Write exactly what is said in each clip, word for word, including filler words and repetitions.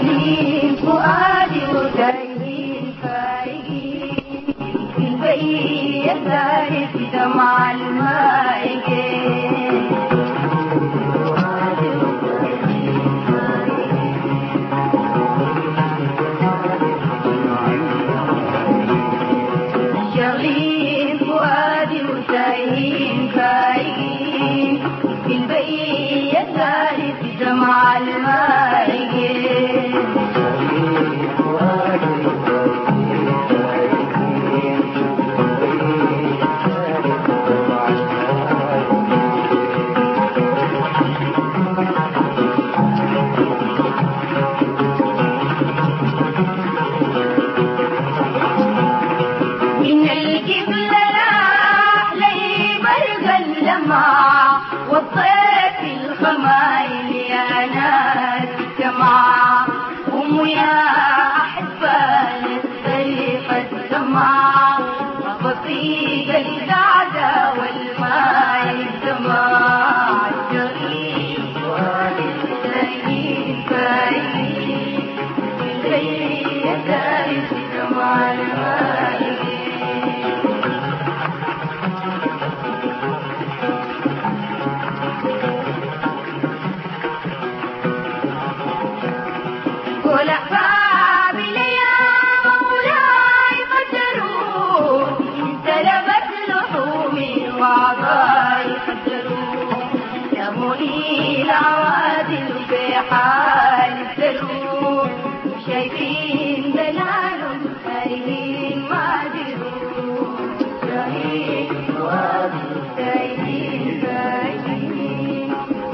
شغلين فؤادي وتايهين فايقين في البيت داري في دمع المايقين شغلين فؤادي وتايهين فايقين في البيت داري في دمع المايقين والطيف الخمايل يا ناس جماعة قوموا يا أحبال الطريق السماء وبطيق القعدة والماء السماء الشغيل والسعيد فايقين بالليل داري في سماء المايقين العوادل في حال السلوك شايفين دلالهم سايلين ما دروا شايفين وادي سايلين سايلين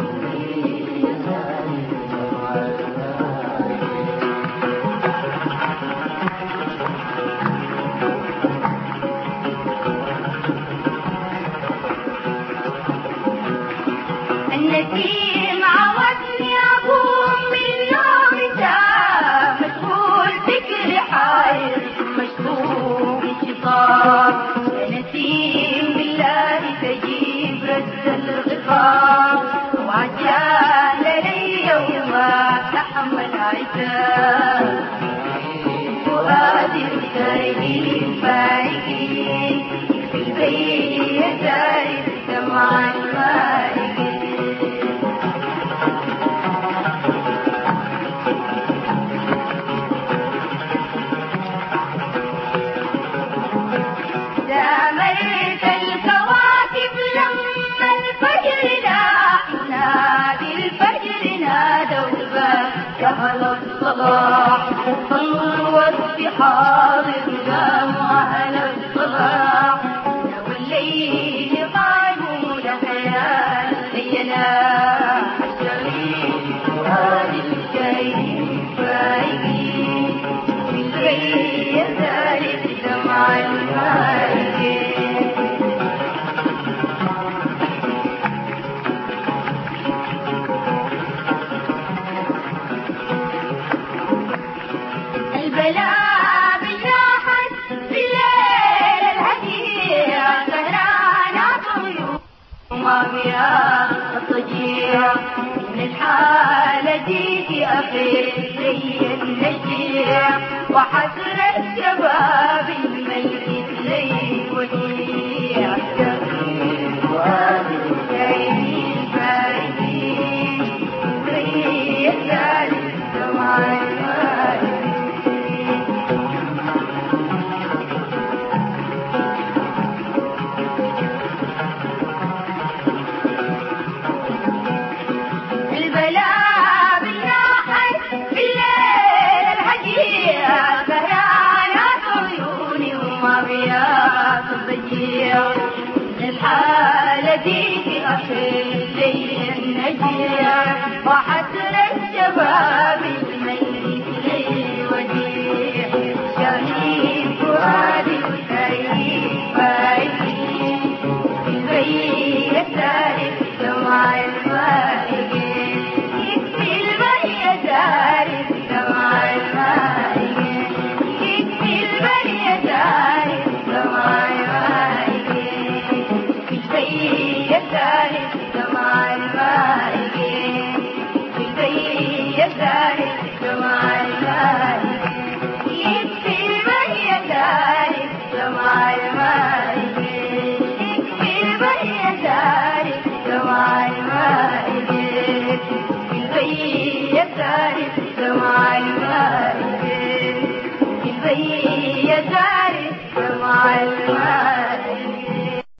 النسيم عودني أقوم من يوم جاء مشغول فكري حاير مشغول بشطار يا نسيم بالله تجيب رد الغفار وعجال لي يوم تحمل عتاب فؤادي وسايلين فايقين في البيت داري دمع المايقين دامرت الكواكب لما الفجر لاح نادي الفجر نادوا الباب شهر الصلاح صلوت بحاضر دام أهل الصلاح لو الليل قالوا لخيال لينا الشريف وهذه الشيء فايقين في البيت داري دمع المايقين البلاء بالراحت بالليل الهديع سهرانات عيون وما بيا الضجيع من الحالة ديك أخير زي النجيع وحسر الشباب الميت لي وديع شغيل وادي سايلين فايقين زي الثالث دمع المايقين البلاء بالراحت بالليل الهجيع سهرانات عيوني وما بيات الضجيع الحالة ديك أخير زي النجيع وحسر الشباب الميت لي وديع شهيد فؤادي وسايلين فايقين في البيت داري دمع المايقين يكفي البيت داري دمع المايقين يكفي البيت داري دمع المايقين في البيت داري دمع المايقين في البيت داري دمع بين